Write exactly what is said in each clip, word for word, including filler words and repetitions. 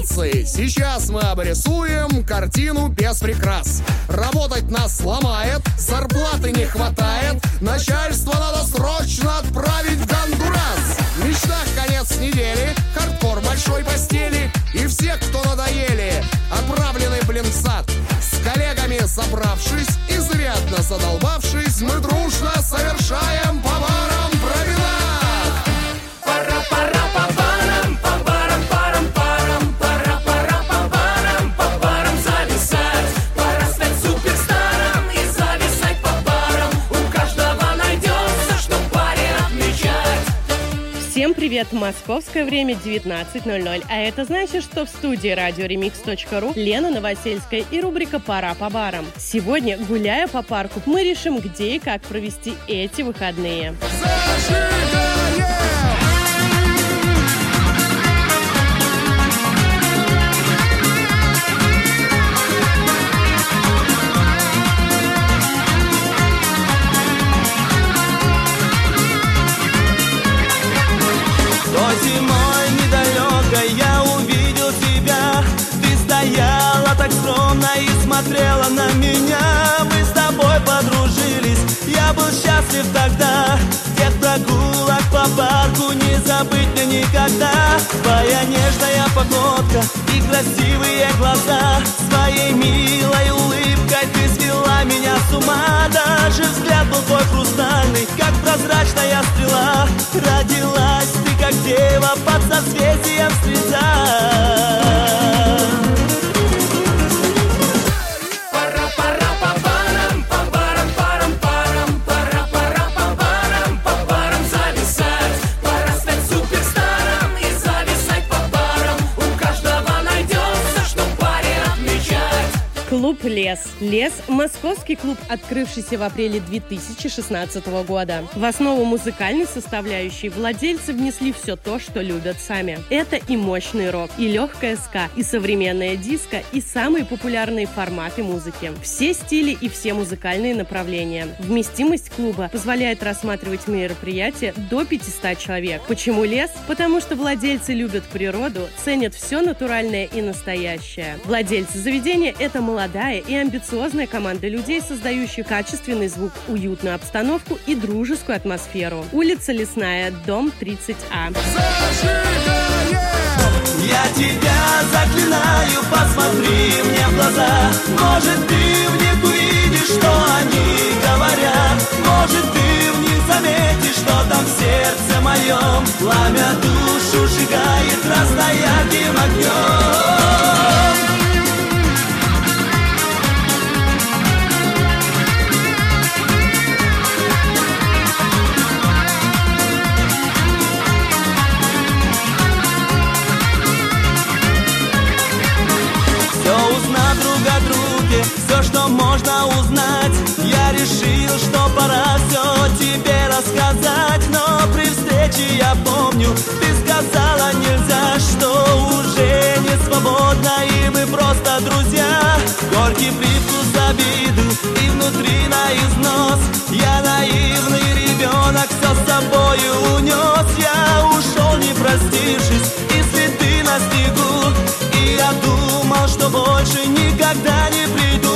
границы. Сейчас мы обрисуем картину без прикрас. Работать нас сломает, зарплаты не хватает, начальство надо срочно отправить в Гондурас. В мечтах конец недели, хардкор большой постели, и все, кто надоели, отправлены, блин, в сад. С коллегами собравшись, изрядно задолбавшись, мы дружно совершаем по барам променад. Пара-пара по барам, по барам, парам, парам, пара-пара по барам, по барам зависать. Пора стать суперстаром и зависать по барам. У каждого найдется, что в баре отмечать. Всем привет! Московское время девятнадцать ноль ноль. А это значит, что в студии радиоремикс точка ру Лена Новосельская и рубрика «Пора по барам». Сегодня, гуляя по парку, мы решим, где и как провести эти выходные. Зимой недалекой я увидел тебя. Ты стояла так скромно и смотрела на меня. Мы с тобой подружились, я был счастлив тогда. Тех прогулок по парку не забыть мне никогда. Твоя нежная походка и красивые глаза, своей милой улыбкой ты свела меня с ума. Даже взгляд был твой хрустальный, как прозрачная стрела. Родилась ты как дева под созвездием стрельца. Клуб «Лес». «Лес» – московский клуб, открывшийся в апреле две тысячи шестнадцатого года. В основу музыкальной составляющей владельцы внесли все то, что любят сами. Это и мощный рок, и легкая ска, и современная диско, и самые популярные форматы музыки. Все стили и все музыкальные направления. Вместимость клуба позволяет рассматривать мероприятия до пятисот человек. Почему «Лес»? Потому что владельцы любят природу, ценят все натуральное и настоящее. Владельцы заведения – это молодые и амбициозная команда людей, создающих качественный звук, уютную обстановку и дружескую атмосферу. Улица Лесная, дом тридцать А. Я тебя заклинаю, посмотри мне в глаза. Может, ты в них увидишь, что они говорят. Может, ты в них заметишь, что там в сердце моем пламя душу сжигает красноярким огнем. Все, что можно узнать, я решил, что пора все тебе рассказать. Но при встрече, я помню, ты сказала нельзя, что уже не свободно, и мы просто друзья. Горький привкус обиды и внутри на износ. Я наивный ребенок, все с собою унес. Я ушел, не простившись, и следы на снегу. И я думал, что больше никогда не приду.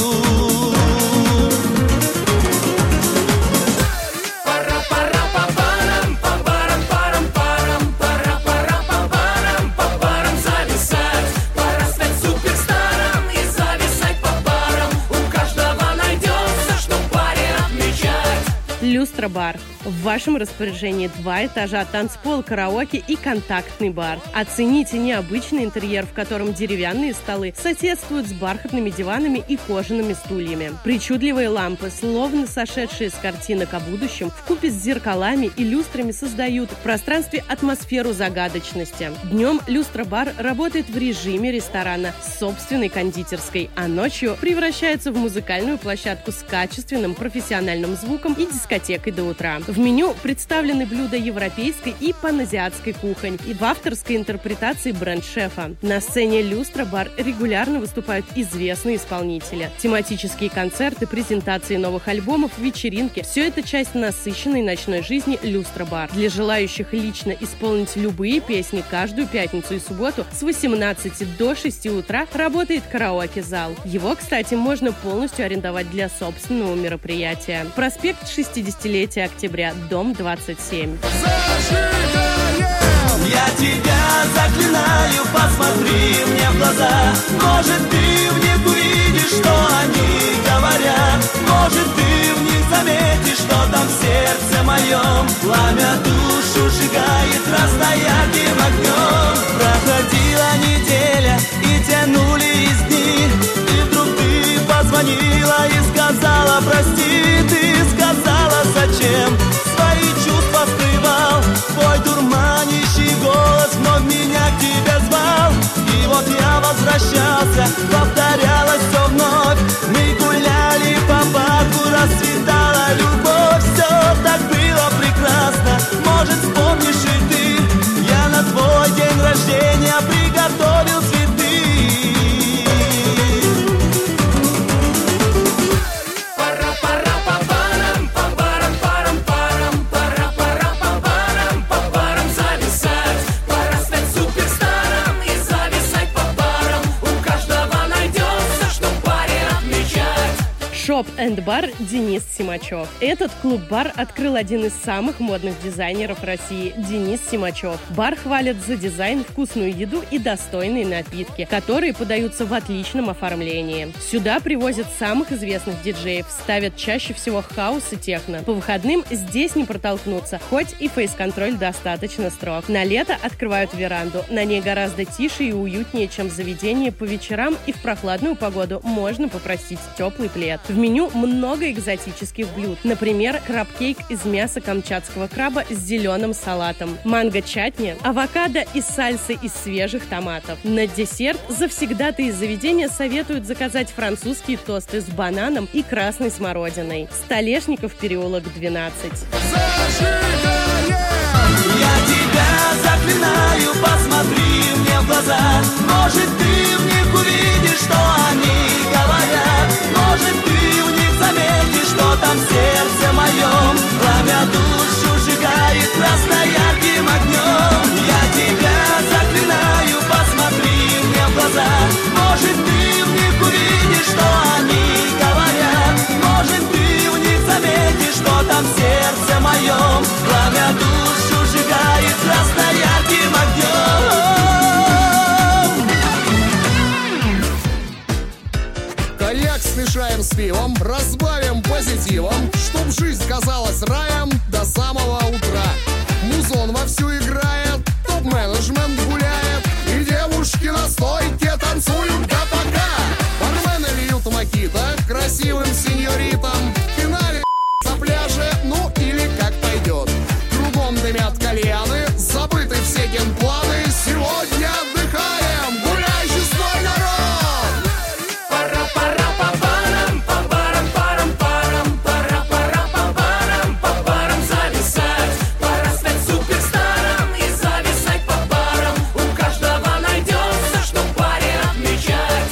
Пара-пара по барам, по барам, парам, парам, пара-пара по барам, по барам зависать. Пора стать суперстаром и зависать по барам. У каждого найдется, что в баре отмечать. Люстра-бар. В вашем распоряжении два этажа, танцпол, караоке и контактный бар. Оцените необычный интерьер, в котором деревянные столы соседствуют с бархатными диванами и кожаными стульями. Причудливые лампы, словно сошедшие с картинок о будущем, вкупе с зеркалами и люстрами создают в пространстве атмосферу загадочности. Днем люстра-бар работает в режиме ресторана с собственной кондитерской, а ночью превращается в музыкальную площадку с качественным профессиональным звуком и дискотекой до утра. В меню представлены блюда европейской и паназиатской кухонь и в авторской интерпретации бренд-шефа. На сцене Люстра Бар регулярно выступают известные исполнители. Тематические концерты, презентации новых альбомов, вечеринки – все это часть насыщенной ночной жизни Люстра Бар. Для желающих лично исполнить любые песни каждую пятницу и субботу с восемнадцати до шести утра работает караоке-зал. Его, кстати, можно полностью арендовать для собственного мероприятия. Проспект шестидесятилетия Октября, дом двадцать семь. Я тебя заклинаю, посмотри мне в глаза. Может, ты в них увидишь, что они говорят. Может, ты в них заметишь, что там в сердце моем. Пламя душу сжигает красноярким огнем. Проходила неделя и тянулись дни, и вдруг ты позвонила и сказала прости. Ты сказала зачем, свои чувства скрывал. Твой дурманящий голос вновь меня к тебе звал. И вот я возвращался, повторялось все вновь. Мы гуляли по парку, расцветала любовь. Все так было прекрасно, может вспомнишь и ты. Я на твой день рождения приготовил цветы. Шоп энд бар Денис Симачев. Этот клуб-бар открыл один из самых модных дизайнеров России – Денис Симачев. Бар хвалят за дизайн, вкусную еду и достойные напитки, которые подаются в отличном оформлении. Сюда привозят самых известных диджеев, ставят чаще всего хаус и техно. По выходным здесь не протолкнуться, хоть и фейс-контроль достаточно строг. На лето открывают веранду. На ней гораздо тише и уютнее, чем в заведении. По вечерам и в прохладную погоду можно попросить теплый плед. В меню много экзотических блюд. Например, краб-кейк из мяса камчатского краба с зеленым салатом, манго-чатни, авокадо и сальсы из свежих томатов. На десерт завсегдатаи из заведения советуют заказать французские тосты с бананом и красной смородиной. Столешников, переулок двенадцать. Я тебя заклинаю, посмотри мне в глаза. Может, ты в них увидишь, что они говорят. Может, ты в них заметишь, что там в сердце моем. Пламя душу сжигает красноярким огнем. Я тебя заклинаю, посмотри мне в глаза. Может, ты в них увидишь, что они говорят. Может, ты в них заметишь, что там в сердце моем. Пламя душу сжигает красноярким огнем. Коньяк смешаем с пивом, разбавим позитивом, чтоб жизнь казалась раем до самого утра. Музон вовсю играет, топ-менеджмент гуляет, и девушки на стойке танцуют до пока. Бармены льют мохито красивым сеньоритам, в финале на пляже, ну или как пойдет. Кругом дымят кальяны, забыты все генпланы. Сегодня отдыхаем, гуляй, честной народ! Пара-пара-па-парам, па-парам-парам-парам, пара-пара-па-парам, па-парам зависать. Пора стать суперстаром и зависать по парам. У каждого найдется, что в паре отмечать.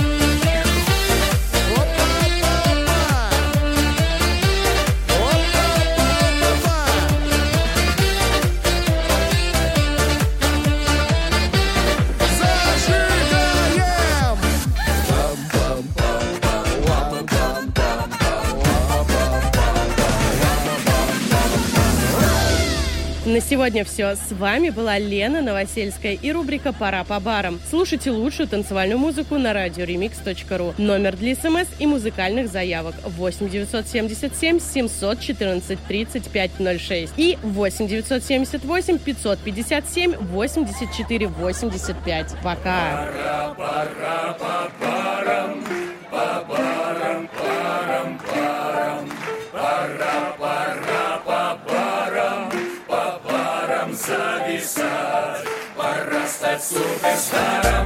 На сегодня все. С вами была Лена Новосельская и рубрика «Пора по барам». Слушайте лучшую танцевальную музыку на радио ремикс точка ру. Номер для смс и музыкальных заявок восемь девятьсот семьдесят семь семьсот четырнадцать тридцать пять ноль шесть и восемь девятьсот семьдесят восемь пятьсот пятьдесят семь восемьдесят четыре восемьдесят пять. Пока! Пора, пора, по парам, по парам, парам, парам. Пора, пора, по парам, по парам зависать. Пора стать суперстаром.